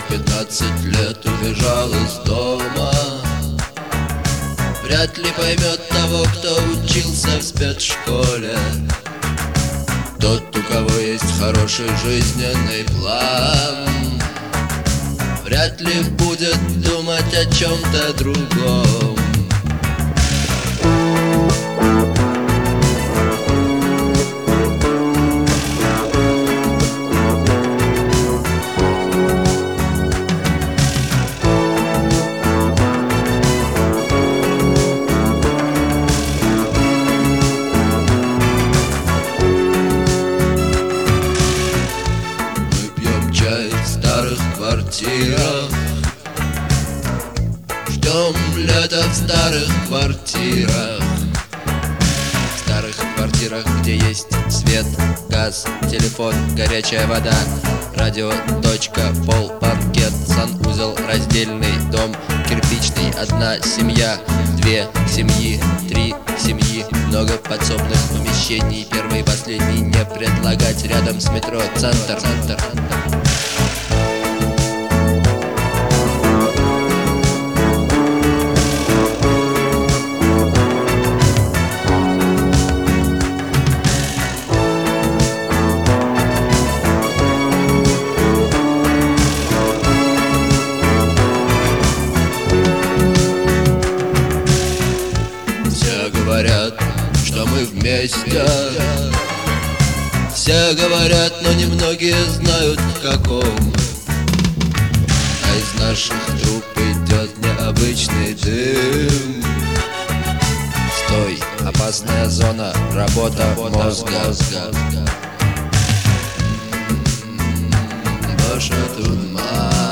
15 лет убежал из дома. Вряд ли поймет того, кто учился в спецшколе. Тот, у кого есть хороший жизненный план, вряд ли будет думать о чем-то другом. Ждем лета в старых квартирах. В старых квартирах, где есть свет, газ, телефон, горячая вода, радио, точка, пол, паркет, санузел, раздельный дом, кирпичный, одна семья, две семьи, три семьи, много подсобных помещений, первый и последний не предлагать, рядом с метро центр. Говорят, что мы вместе. Все говорят, но немногие знают в каком. А из наших труб идет необычный дым. Стой, опасная зона, работа мозга. Боже, туман.